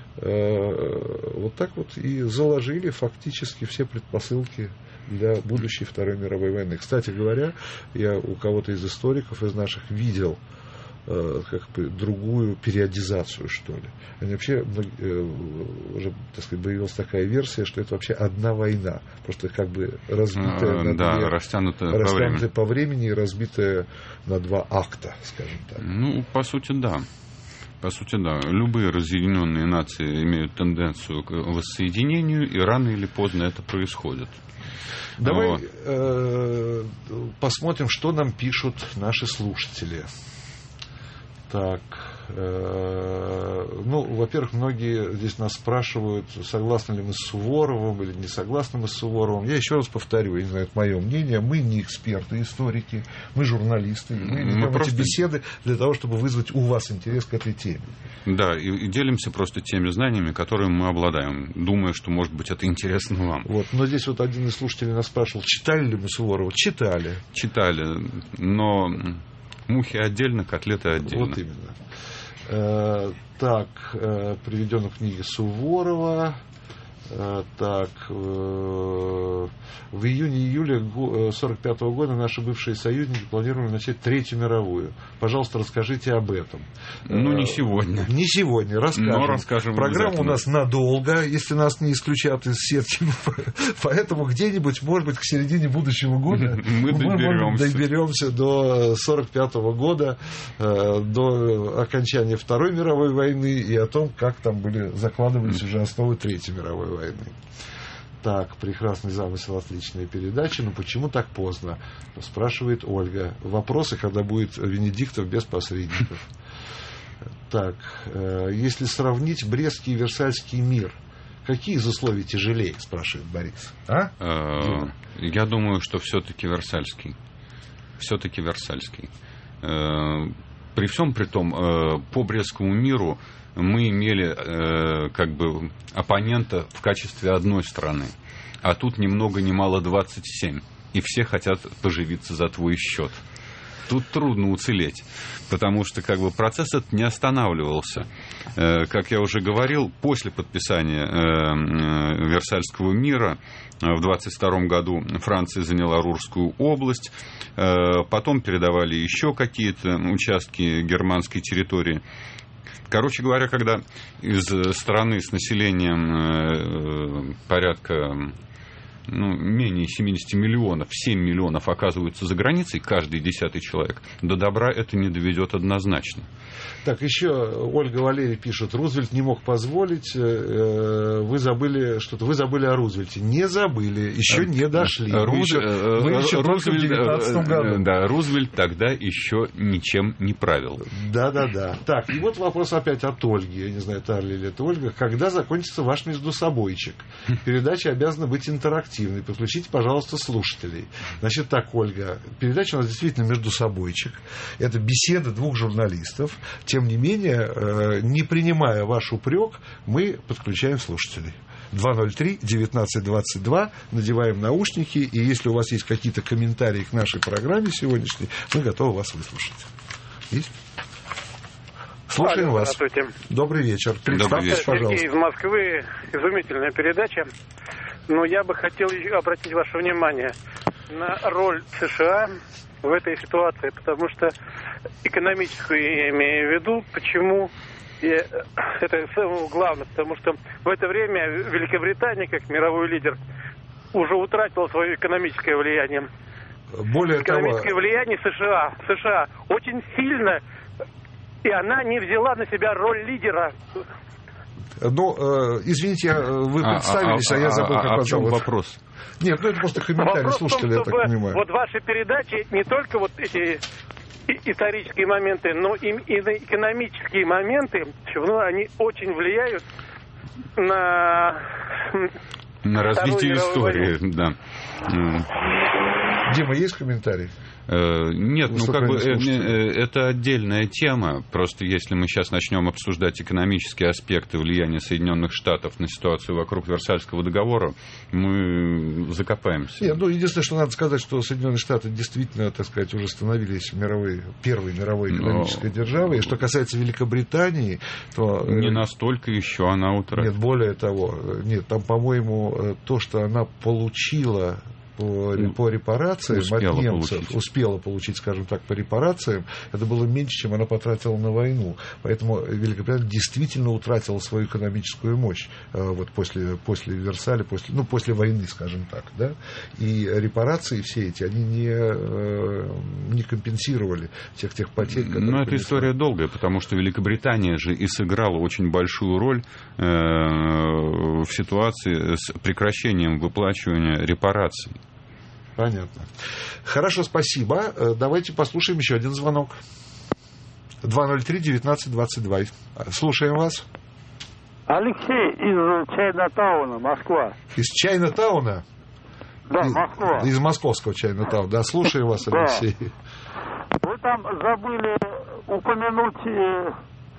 э, вот так вот и заложили фактически все предпосылки для будущей Второй мировой войны. Кстати говоря, я у кого-то из историков, из наших, видел как бы другую периодизацию, что ли. Они вообще, уже, так сказать, появилась такая версия, что это вообще одна война, просто как бы разбитая а, на да, две, растянутая, растянутая по, по времени и разбитая на два акта, скажем так. Ну, по сути, да. По сути, да. Любые разъединенные нации имеют тенденцию к воссоединению, и рано или поздно это происходит. Давай вот. э, посмотрим, что нам пишут наши слушатели. Так, э, ну, во-первых, многие здесь нас спрашивают, согласны ли мы с Суворовым или не согласны мы с Суворовым. Я еще раз повторю, я не знаю, это мое мнение, мы не эксперты, историки, мы журналисты, мы ведем эти просто... беседы для того, чтобы вызвать у вас интерес к этой теме. Да, и, и делимся просто теми знаниями, которыми мы обладаем, думая, что, может быть, это интересно вам. Вот, но здесь вот один из слушателей нас спрашивал, читали ли мы Суворова? Читали. Читали, но... Мухи отдельно, котлеты отдельно. Вот именно. Э, так, э, приведены книги Суворова. Э, так, э, в июне-июле сорок пятого года наши бывшие союзники планировали начать Третью мировую. Пожалуйста, расскажите об этом. Ну, не сегодня. Не сегодня, расскажем. Но расскажем. Программа у нас надолго, если нас не исключат из сетки. Поэтому где-нибудь, может быть, к середине будущего года мы доберемся. доберемся до сорок пятого года, до окончания Второй мировой войны и о том, как там были закладывались уже основы Третьей мировой войны. Так, прекрасный замысел, отличная передача, но почему так поздно? Спрашивает Ольга. Вопросы, когда будет Венедиктов без посредников. Так, если сравнить Брестский и Версальский мир, какие из условий тяжелее, спрашивает Борис? А? Я думаю, что все-таки Версальский. Все-таки Версальский. При всем при том, по Брестскому миру мы имели э, как бы оппонента в качестве одной страны, а тут ни много ни мало двадцать семь, и все хотят поживиться за твой счет. Тут трудно уцелеть, потому что как бы процесс этот не останавливался. Э, как я уже говорил, после подписания э, э, Версальского мира э, в двадцать втором году Франция заняла Рурскую область, э, потом передавали еще какие-то участки германской территории. Короче говоря, когда из страны с населением порядка ну, менее семьдесят миллионов, семь миллионов оказываются за границей, каждый десятый человек, до добра это не доведет однозначно. Так, еще Ольга Валерий пишет, Рузвельт не мог позволить, вы забыли что-то, вы забыли о Рузвельте. Не забыли, еще не дошли. Руз... Мы еще, мы еще Рузвельт, в девятнадцатом году. Да, Рузвельт тогда еще ничем не правил. Да-да-да. Так, и вот вопрос опять от Ольги. Я не знаю, Тарли или это Ольга. Когда закончится ваш междусобойчик? Передача обязана быть интерактивной. Подключите, пожалуйста, слушателей. Значит так, Ольга, передача у нас действительно междусобойчик. Это беседа двух журналистов. Тем не менее, не принимая ваш упрек, мы подключаем слушателей. два ноль три девятнадцать двадцать два, надеваем наушники, и если у вас есть какие-то комментарии к нашей программе сегодняшней, мы готовы вас выслушать. Есть? Слушаем Алло, вас. Добрый вечер. Представьтесь, пожалуйста. Сергей из Москвы. Изумительная передача. Но я бы хотел обратить ваше внимание на роль США в этой ситуации, потому что экономическую я имею в виду. Почему? И это самое главное, потому что в это время Великобритания, как мировой лидер, уже утратила свое экономическое влияние. Более экономическое того... влияние США, США очень сильно, и она не взяла на себя роль лидера. Ну, э, извините, вы представились, а, а, а я забыл, а, как а вас в чем зовут. Вопрос? Нет, ну это просто комментарий слушателя, я так понимаю. Вот ваши передачи, не только вот эти исторические моменты, но и, и на экономические моменты, ну, они очень влияют на... На развитие истории, да. Дима, есть комментарий? Нет, ну как бы это отдельная тема. Просто если мы сейчас начнем обсуждать экономические аспекты влияния Соединенных Штатов на ситуацию вокруг Версальского договора, мы закопаемся. Нет, ну единственное, что надо сказать, что Соединенные Штаты действительно, так сказать, уже становились мировой, первой мировой экономической Но... державой. И что касается Великобритании, то... Не настолько еще она утратила. Нет, более того, нет, там, по-моему, то, что она получила... По, по репарациям успела от немцев, получить. успела получить, скажем так, по репарациям, это было меньше, чем она потратила на войну. Поэтому Великобритания действительно утратила свою экономическую мощь вот после, после Версаля, после, ну, после войны, скажем так. Да? И репарации все эти, они не, не компенсировали тех, тех потерь, которые... Но эта история долгая, потому что Великобритания же и сыграла очень большую роль э, в ситуации с прекращением выплачивания репараций. Понятно. Хорошо, спасибо. Давайте послушаем еще один звонок. два ноль три девятнадцать двадцать два. Слушаем вас. Алексей из Чайнатауна, Москва. Из Чайнатауна? Да, из, Москва. Из московского Чайнатауна. Да, слушаем вас, Алексей. Вы там забыли упомянуть э,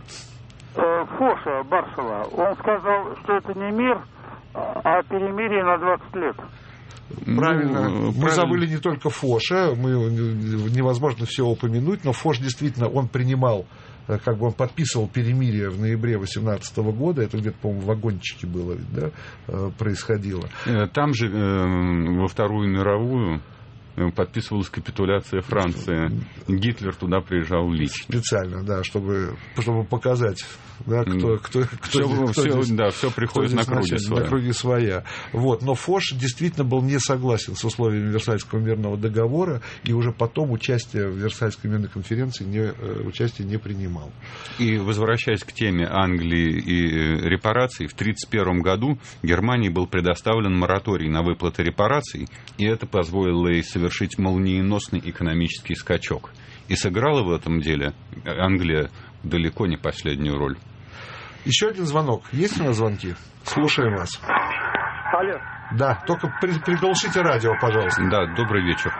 э, Фоша Баршева. Он сказал, что это не мир, а перемирие на двадцать лет. Правильно. Ну, мы правильно. забыли не только Фоша, мы, невозможно все упомянуть, но Фош действительно, он принимал, как бы он подписывал перемирие в ноябре две тысячи восемнадцатого года, это где-то, по-моему, в вагончике было, да, происходило. Там же э, во Вторую мировую подписывалась капитуляция Франции. Гитлер туда приезжал лично. Специально, да, чтобы, чтобы показать, да, кто, кто, кто, все, кто, все, здесь, да, все приходит на круги, на круги своя. Вот. Но Фош действительно был не согласен с условиями Версальского мирного договора, и уже потом участие в Версальской мирной конференции не, участие не принимал. И возвращаясь к теме Англии и репараций, в тысяча девятьсот тридцать первом году Германии был предоставлен мораторий на выплаты репараций, и это позволило ей совершить молниеносный экономический скачок. И сыграла в этом деле Англия далеко не последнюю роль. Еще один звонок. Есть у нас звонки? Слушаем вас. Алло. Да, только при, приглушите радио, пожалуйста. Да, добрый вечер.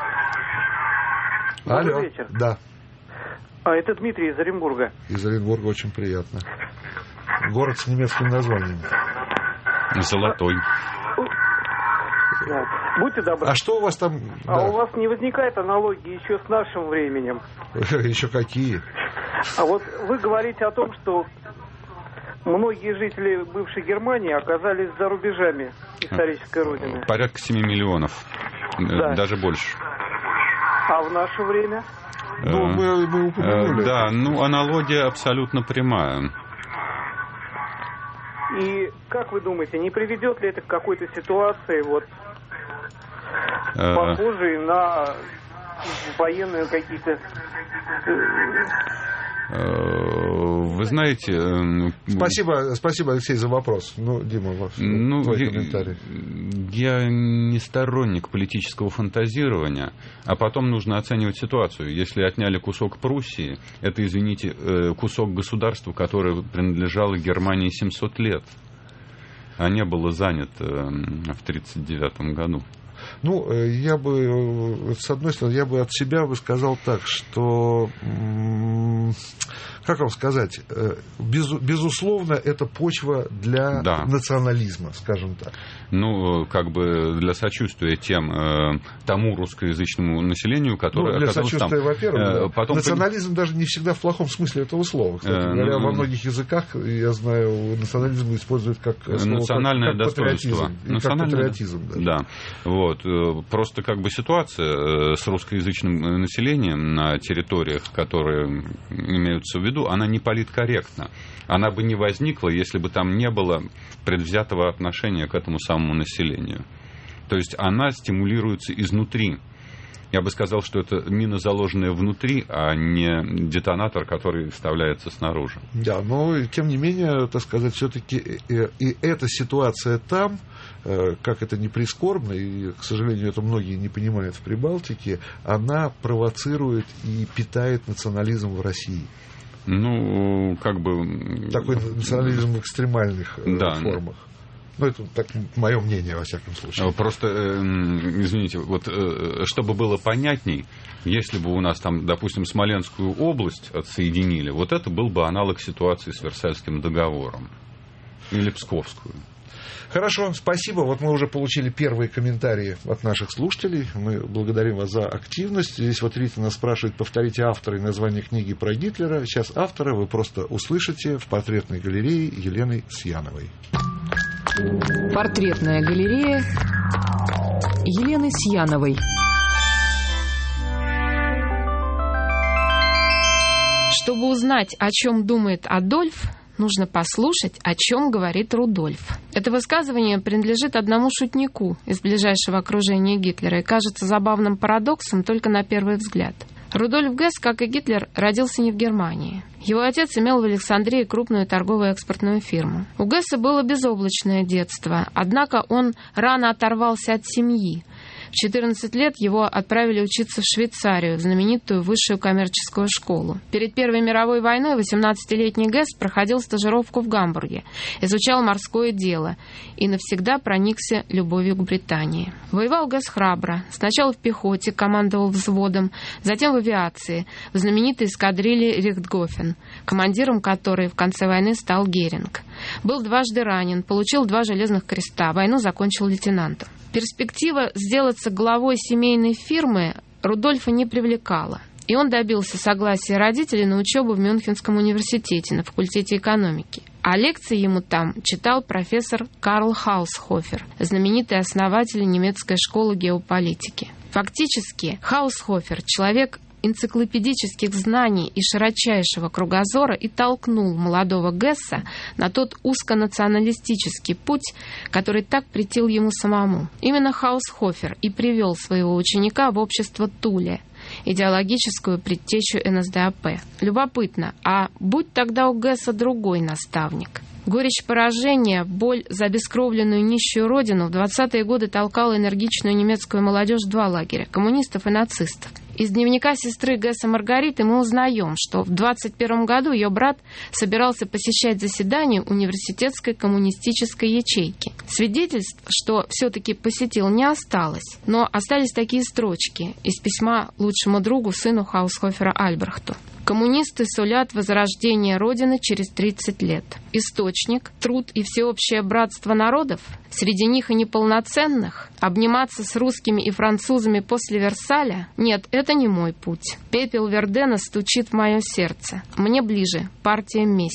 Добрый Алло. вечер. Да. А это Дмитрий из Оренбурга. Из Оренбурга, очень приятно. Город с немецким названием. Золотой. Да. Будьте добры. А что у вас там... А да. у вас не возникает аналогии еще с нашим временем? Еще какие? А вот вы говорите о том, что многие жители бывшей Германии оказались за рубежами исторической родины. Порядка семи миллионов. Да. Даже больше. А в наше время? Ну, мы, мы упомянули. Да, ну, аналогия абсолютно прямая. И как вы думаете, не приведет ли это к какой-то ситуации, вот, похожие на военные какие-то... Вы знаете... Спасибо, спасибо, Алексей, за вопрос. Ну, Дима, ваш, ну, твой я, комментарий. Я не сторонник политического фантазирования, а потом нужно оценивать ситуацию. Если отняли кусок Пруссии, это, извините, кусок государства, которое принадлежало Германии семьсот лет, а не было занято в тридцать девятом году. Ну, я бы, с одной стороны, я бы от себя бы сказал так, что, как вам сказать, без, безусловно, это почва для да. национализма, скажем так. Ну, как бы для сочувствия тем, тому русскоязычному населению, которое ну, для оказалось сочувствия, там. Во-первых, Потом... национализм даже не всегда в плохом смысле этого слова. Кстати э, говоря, ну, во многих языках, я знаю, национализм используют как слово, национальное как, как достоинство. Патриотизм, национальное... Как патриотизм даже. Да. Вот. Просто как бы ситуация с русскоязычным населением на территориях, которые имеются в виду, она не политкорректна. Она бы не возникла, если бы там не было предвзятого отношения к этому самому населению. То есть она стимулируется изнутри. Я бы сказал, что это мина, заложенная внутри, а не детонатор, который вставляется снаружи. Да, но тем не менее, так сказать, все-таки и, и эта ситуация там, как это ни прискорбно, и, к сожалению, это многие не понимают в Прибалтике, она провоцирует и питает национализм в России. Ну, как бы... Такой национализм в экстремальных да. формах. Ну, это так, мое мнение, во всяком случае. Просто, извините, вот чтобы было понятней, если бы у нас там, допустим, Смоленскую область отсоединили, вот это был бы аналог ситуации с Версальским договором. Или Псковскую. Хорошо, спасибо. Вот мы уже получили первые комментарии от наших слушателей. Мы благодарим вас за активность. Здесь вот Рита нас спрашивает, повторите автора и название книги про Гитлера. Сейчас автора вы просто услышите в портретной галерее Елены Сьяновой. Портретная галерея Елены Сьяновой. Чтобы узнать, о чем думает Адольф, нужно послушать, о чем говорит Рудольф. Это высказывание принадлежит одному шутнику из ближайшего окружения Гитлера и кажется забавным парадоксом только на первый взгляд. Рудольф Гесс, как и Гитлер, родился не в Германии. Его отец имел в Александрии крупную торговую экспортную фирму. У Гесса было безоблачное детство, однако он рано оторвался от семьи. В четырнадцать лет его отправили учиться в Швейцарию, в знаменитую высшую коммерческую школу. Перед Первой мировой войной восемнадцатилетний Гесс проходил стажировку в Гамбурге, изучал морское дело и навсегда проникся любовью к Британии. Воевал Гесс храбро. Сначала в пехоте, командовал взводом, затем в авиации, в знаменитой эскадрилье Рихтгофен, командиром которой в конце войны стал Геринг. Был дважды ранен, получил два железных креста, войну закончил лейтенантом. Перспектива сделаться главой семейной фирмы Рудольфа не привлекала, и он добился согласия родителей на учебу в Мюнхенском университете на факультете экономики. А лекции ему там читал профессор Карл Хаусхофер, знаменитый основатель немецкой школы геополитики. Фактически, Хаусхофер, человек энциклопедических знаний и широчайшего кругозора, и толкнул молодого Гесса на тот узконационалистический путь, который так претил ему самому. Именно Хаусхофер и привел своего ученика в общество Туле, идеологическую предтечу эн эс дэ а пэ. Любопытно, а будь тогда у Гесса другой наставник? Горечь поражения, боль за обескровленную нищую родину в двадцатые годы толкала энергичную немецкую молодежь в два лагеря – коммунистов и нацистов. Из дневника сестры Гесса Маргариты мы узнаем, что в двадцать первом году ее брат собирался посещать заседание университетской коммунистической ячейки. Свидетельств, что все-таки посетил, не осталось, но остались такие строчки из письма лучшему другу, сыну Хаусхофера Альбрехту. Коммунисты сулят возрождение Родины через тридцать лет. Источник, труд и всеобщее братство народов, среди них и неполноценных, обниматься с русскими и французами после Версаля? Нет, это не мой путь. Пепел Вердена стучит в мое сердце. Мне ближе партия мести.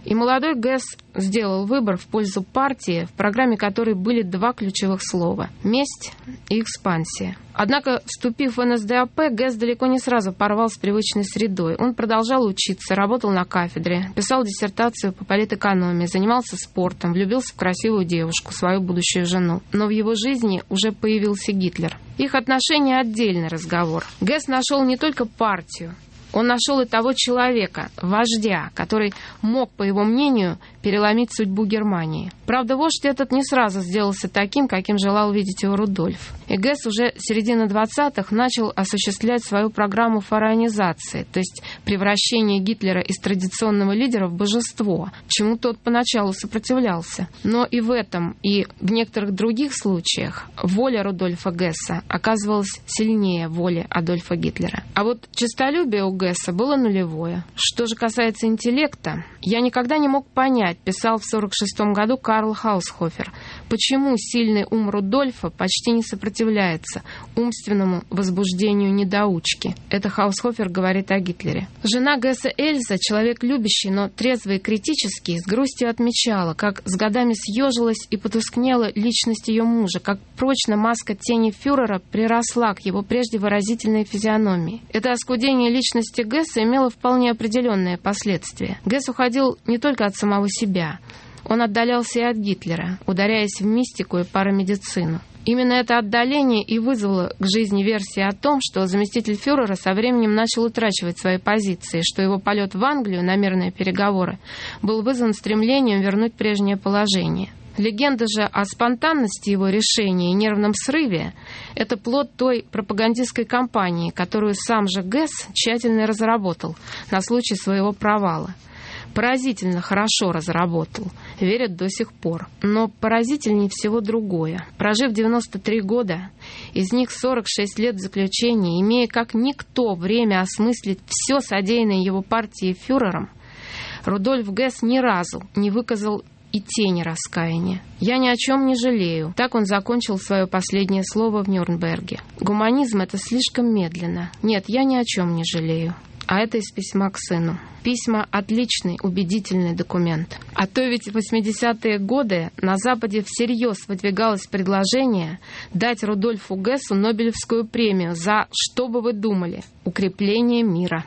И молодой Гесс сделал выбор в пользу партии, в программе которой были два ключевых слова – месть и экспансия. Однако, вступив в эн эс дэ а пэ, Гесс далеко не сразу порвал с привычной средой. Он продолжал учиться, работал на кафедре, писал диссертацию по политэкономии, занимался спортом, влюбился в красивую девушку, свою будущую жену. Но в его жизни уже появился Гитлер. Их отношения – отдельный разговор. Гесс нашел не только партию, он нашел и того человека, вождя, который мог, по его мнению, переломить судьбу Германии. Правда, вождь этот не сразу сделался таким, каким желал видеть его Рудольф. И Гесс уже с середины двадцатых начал осуществлять свою программу фараонизации, то есть превращение Гитлера из традиционного лидера в божество, чему тот поначалу сопротивлялся. Но и в этом, и в некоторых других случаях воля Рудольфа Гесса оказывалась сильнее воли Адольфа Гитлера. А вот честолюбие у Гесса было нулевое. Что же касается интеллекта, я никогда не мог понять, писал в сорок шестом году Карл Хаусхофер, почему сильный ум Рудольфа почти не сопротивляется умственному возбуждению недоучки. Это Хаусхофер говорит о Гитлере. Жена Гесса Эльза, человек любящий, но трезвый и критический, с грустью отмечала, как с годами съежилась и потускнела личность ее мужа, как прочно маска тени фюрера приросла к его прежде выразительной физиономии. Это оскудение личности Гесса имело вполне определенные последствия. Гесс уходил не только от самого себя. Он отдалялся и от Гитлера, ударяясь в мистику и парамедицину. Именно это отдаление и вызвало к жизни версии о том, что заместитель фюрера со временем начал утрачивать свои позиции, что его полет в Англию на мирные переговоры был вызван стремлением вернуть прежнее положение. Легенда же о спонтанности его решения и нервном срыве – это плод той пропагандистской кампании, которую сам же Гесс тщательно разработал на случай своего провала. Поразительно хорошо разработал, верят до сих пор. Но поразительнее всего другое. Прожив девяносто три года, из них сорок шесть лет в заключении, имея как никто время осмыслить все содеянное его партией фюрером, Рудольф Гесс ни разу не выказал и тени раскаяния. «Я ни о чем не жалею». Так он закончил свое последнее слово в Нюрнберге. Гуманизм — это слишком медленно. Нет, я ни о чем не жалею. А это из письма к сыну. Письма — отличный, убедительный документ. А то ведь в восьмидесятые годы на Западе всерьез выдвигалось предложение дать Рудольфу Гессу Нобелевскую премию за, что бы вы думали, укрепление мира.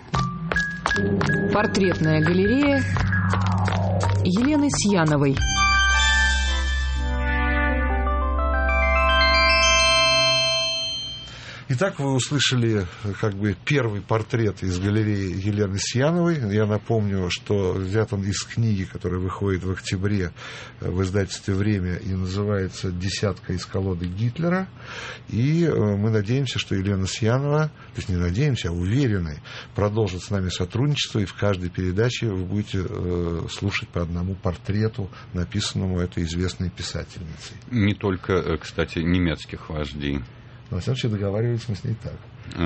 Портретная галерея Елены Сьяновой. Итак, вы услышали как бы первый портрет из галереи Елены Сьяновой. Я напомню, что взят он из книги, которая выходит в октябре в издательстве «Время» и называется «Десятка из колоды Гитлера». И мы надеемся, что Елена Сьянова, то есть не надеемся, а уверены, продолжит с нами сотрудничество, и в каждой передаче вы будете слушать по одному портрету, написанному этой известной писательницей. Не только, кстати, немецких вождей. Но, во всяком случае, договаривались мы с ней так.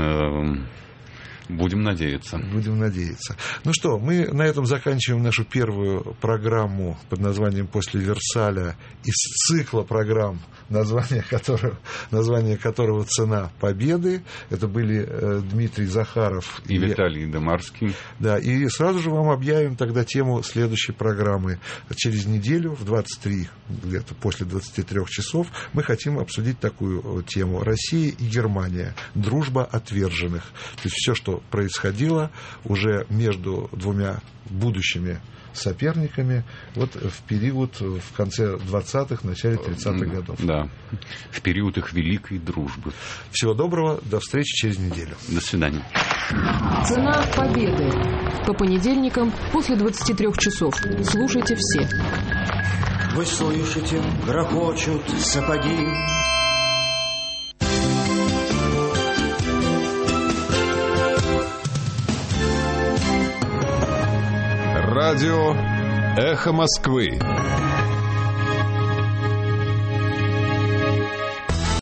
Будем надеяться. Будем надеяться. Ну что, мы на этом заканчиваем нашу первую программу под названием «После Версаля» из цикла программ, название которого, название которого «Цена победы». Это были э, Дмитрий Захаров и, и Виталий Домарский. Да, и сразу же вам объявим тогда тему следующей программы. Через неделю в двадцать три, где-то после двадцати трёх часов, мы хотим обсудить такую тему: Россия и Германия. Дружба отверженных. То есть все, что происходило уже между двумя будущими соперниками вот в период в конце двадцатых, начале тридцатых годов. Да, в период их великой дружбы. Всего доброго, до встречи через неделю. До свидания. Цена победы. По понедельникам после двадцати трёх часов. Слушайте все. Вы слышите, грохочут сапоги. Радио «Эхо Москвы».